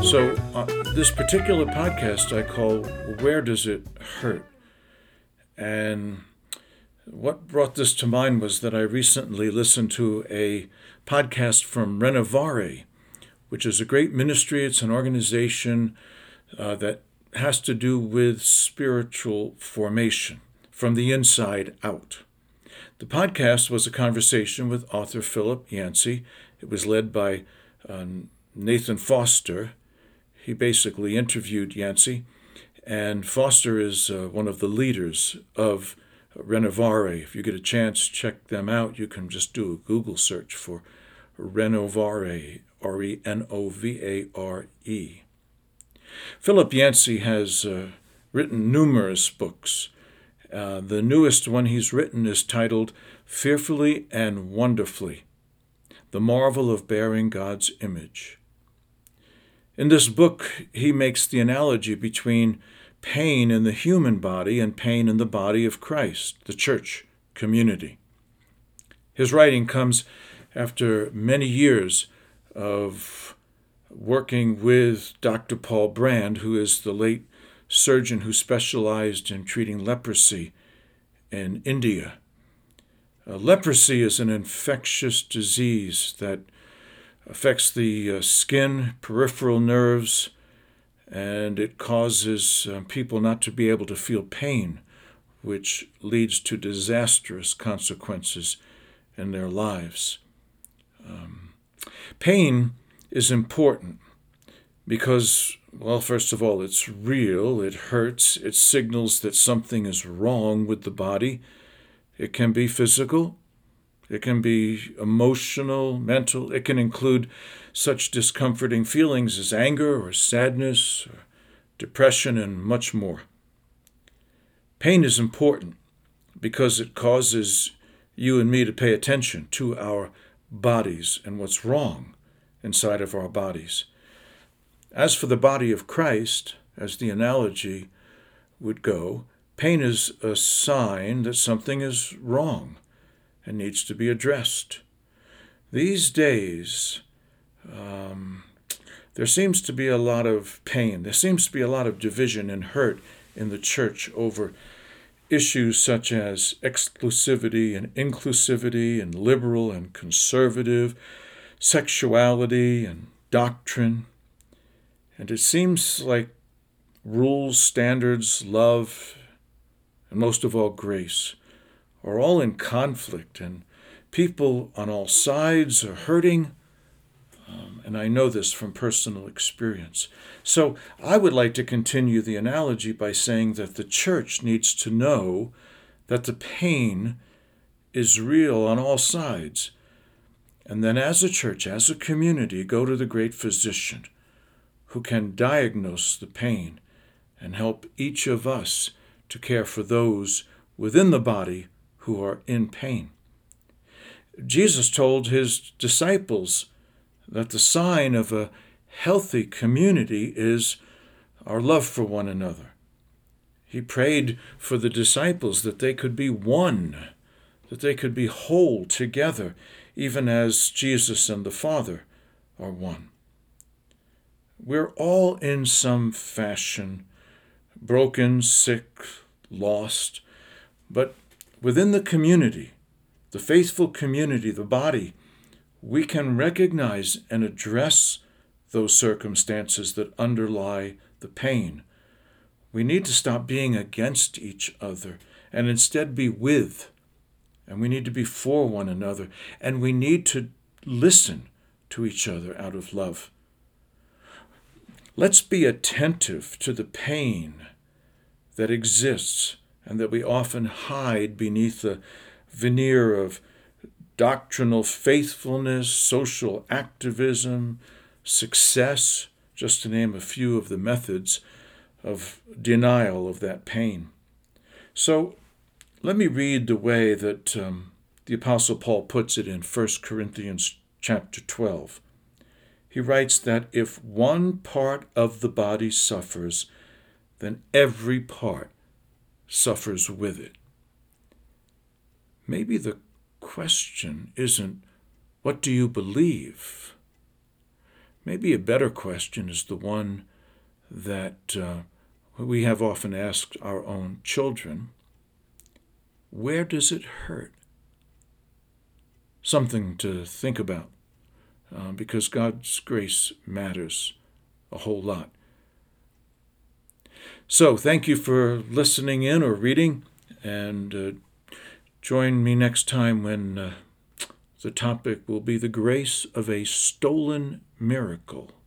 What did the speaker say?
This particular podcast I call Where Does It Hurt? And what brought this to mind was that I recently listened to a podcast from Renovare, which is a great ministry. It's an organization that has to do with spiritual formation from the inside out. The podcast was a conversation with author Philip Yancey. It was led by Nathan Foster. He basically interviewed Yancey, and Foster is one of the leaders of Renovare. If you get a chance, check them out. You can just do a Google search for Renovare, Renovare. Philip Yancey has written numerous books. The newest one he's written is titled Fearfully and Wonderfully, The Marvel of Bearing God's Image. In this book, he makes the analogy between pain in the human body and pain in the body of Christ, the church community. His writing comes after many years of working with Dr. Paul Brand, who is the late surgeon who specialized in treating leprosy in India. Leprosy is an infectious disease that affects the skin, peripheral nerves, and it causes people not to be able to feel pain, which leads to disastrous consequences in their lives. Pain is important because, well, first of all, it's real, it hurts, it signals that something is wrong with the body. It can be physical, it can be emotional, mental. It can include such discomforting feelings as anger or sadness, or depression, and much more. Pain is important because it causes you and me to pay attention to our bodies and what's wrong inside of our bodies. As for the body of Christ, as the analogy would go, pain is a sign that something is wrong and needs to be addressed. These days, there seems to be a lot of pain. There seems to be a lot of division and hurt in the church over issues such as exclusivity and inclusivity and liberal and conservative, sexuality and doctrine. And it seems like rules, standards, love, and most of all grace are all in conflict, and people on all sides are hurting, and I know this from personal experience. So I would like to continue the analogy by saying that the church needs to know that the pain is real on all sides, and then as a church, as a community, go to the great physician who can diagnose the pain and help each of us to care for those within the body who are in pain. Jesus told his disciples that the sign of a healthy community is our love for one another. He prayed for the disciples that they could be one, that they could be whole together, even as Jesus and the Father are one. We're all in some fashion broken, sick, lost, but within the community, the faithful community, the body, we can recognize and address those circumstances that underlie the pain. We need to stop being against each other and instead be with, and we need to be for one another, and we need to listen to each other out of love. Let's be attentive to the pain that exists and that we often hide beneath the veneer of doctrinal faithfulness, social activism, success, just to name a few of the methods of denial of that pain. So let me read the way that the Apostle Paul puts it in 1 Corinthians chapter 12. He writes that if one part of the body suffers, then every part suffers with it. Maybe the question isn't, what do you believe? Maybe a better question is the one that we have often asked our own children. Where does it hurt? Something to think about, because God's grace matters a whole lot. So thank you for listening in or reading, and join me next time when the topic will be the grace of a stolen miracle.